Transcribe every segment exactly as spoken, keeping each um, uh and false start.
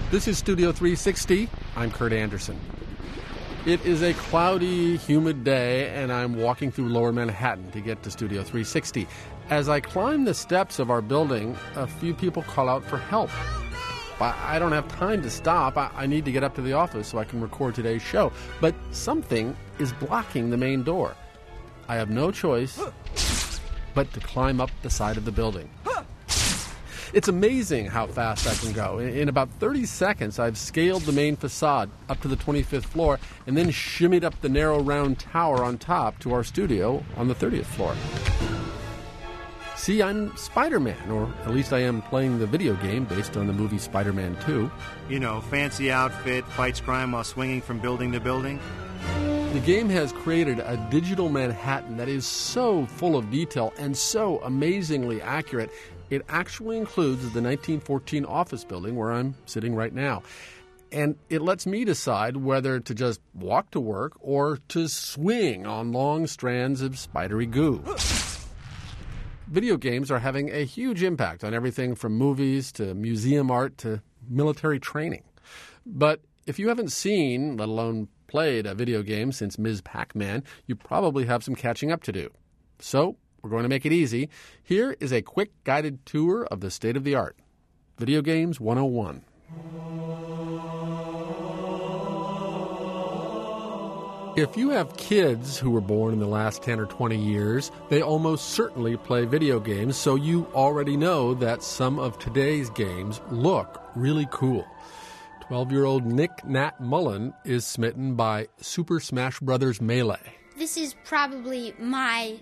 This is Studio three sixty. I'm Kurt Anderson. It is a cloudy, humid day, and I'm walking through Lower Manhattan to get to Studio three sixty. As I climb the steps of our building, a few people call out for help. I don't have time to stop. I need to get up to the office so I can record today's show. But something is blocking the main door. I have no choice but to climb up the side of the building. It's amazing how fast I can go. In about thirty seconds, I've scaled the main facade up to the twenty-fifth floor and then shimmied up the narrow round tower on top to our studio on the thirtieth floor. See, I'm Spider-Man, or at least I am playing the video game based on the movie Spider-Man two. You know, fancy outfit, fights crime while swinging from building to building. The game has created a digital Manhattan that is so full of detail and so amazingly accurate. It actually includes the nineteen fourteen office building where I'm sitting right now. And it lets me decide whether to just walk to work or to swing on long strands of spidery goo. Video games are having a huge impact on everything from movies to museum art to military training. But if you haven't seen, let alone played, a video game since Miz Pac-Man, you probably have some catching up to do. So we're going to make it easy. Here is a quick guided tour of the state of the art. Video Games one oh one. If you have kids who were born in the last ten or twenty years, they almost certainly play video games, so you already know that some of today's games look really cool. twelve-year-old Nick Nat Mullen is smitten by Super Smash Bros. Melee. This is probably my,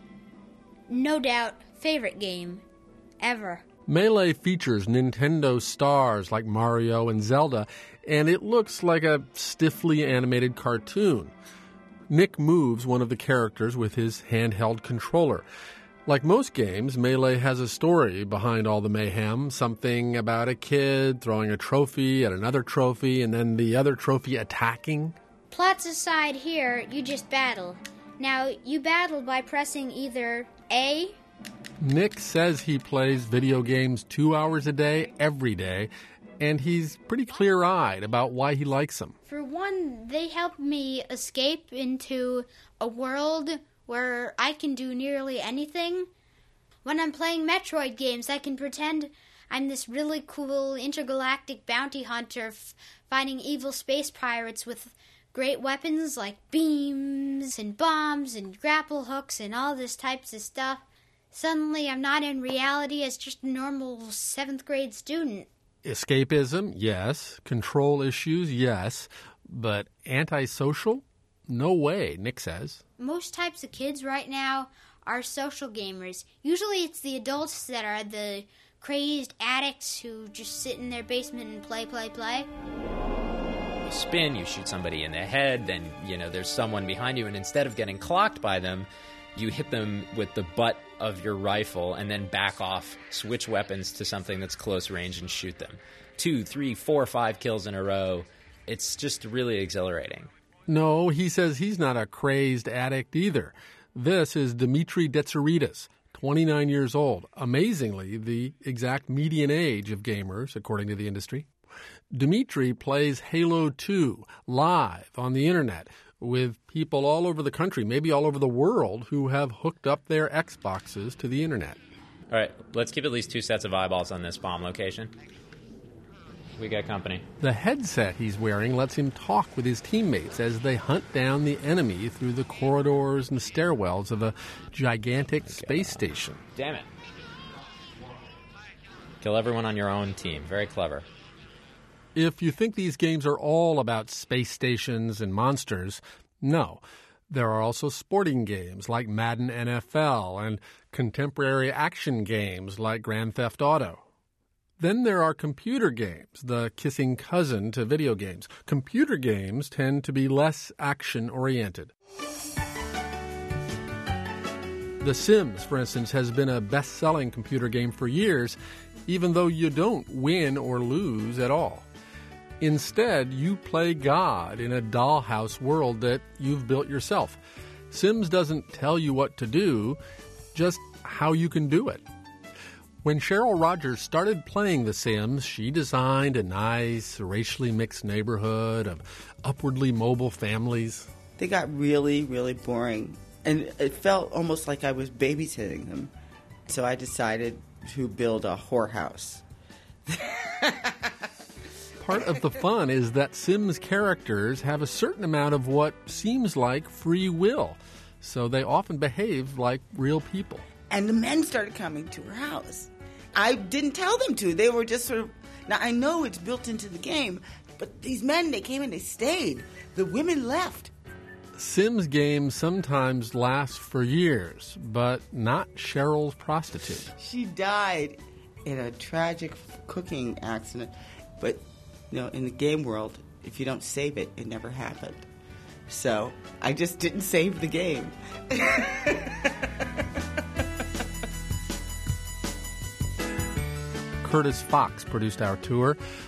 no doubt, favorite game ever. Melee features Nintendo stars like Mario and Zelda, and it looks like a stiffly animated cartoon. Nick moves one of the characters with his handheld controller. Like most games, Melee has a story behind all the mayhem, something about a kid throwing a trophy at another trophy and then the other trophy attacking. Plots aside here, you just battle. Now, you battle by pressing either A. Nick says he plays video games two hours a day, every day, and he's pretty clear-eyed about why he likes them. For one, they help me escape into a world where I can do nearly anything. When I'm playing Metroid games, I can pretend I'm this really cool intergalactic bounty hunter f- fighting evil space pirates with great weapons like beams and bombs and grapple hooks and all this types of stuff. Suddenly, I'm not in reality as just a normal seventh grade student. Escapism, yes. Control issues, yes. But antisocial? No way, Nick says. Most types of kids right now are social gamers. Usually it's the adults that are the crazed addicts who just sit in their basement and play, play, play. You spin, you shoot somebody in the head, then, you know, there's someone behind you, and instead of getting clocked by them, you hit them with the butt of your rifle and then back off, switch weapons to something that's close range and shoot them. Two, three, four, five kills in a row. It's just really exhilarating. No, he says he's not a crazed addict either. This is Dimitri Detseritis, twenty-nine years old. Amazingly, the exact median age of gamers, according to the industry. Dimitri plays Halo two live on the internet with people all over the country, maybe all over the world, who have hooked up their Xboxes to the internet. All right, let's keep at least two sets of eyeballs on this bomb location. We got company. The headset he's wearing lets him talk with his teammates as they hunt down the enemy through the corridors and stairwells of a gigantic okay. space station. Damn it. Kill everyone on your own team. Very clever. If you think these games are all about space stations and monsters, no. There are also sporting games like Madden N F L and contemporary action games like Grand Theft Auto. Then there are computer games, the kissing cousin to video games. Computer games tend to be less action-oriented. The Sims, for instance, has been a best-selling computer game for years, even though you don't win or lose at all. Instead, you play God in a dollhouse world that you've built yourself. Sims doesn't tell you what to do, just how you can do it. When Cheryl Rogers started playing The Sims, she designed a nice, racially mixed neighborhood of upwardly mobile families. They got really, really boring, and it felt almost like I was babysitting them. So I decided to build a whorehouse. Part of the fun is that Sims characters have a certain amount of what seems like free will, so they often behave like real people. And the men started coming to her house. I didn't tell them to. They were just sort of... Now, I know it's built into the game, but these men, they came and they stayed. The women left. Sims games sometimes last for years, but not Cheryl's prostitute. She died in a tragic cooking accident. But, you know, in the game world, if you don't save it, it never happened. So I just didn't save the game. Curtis Fox produced our tour.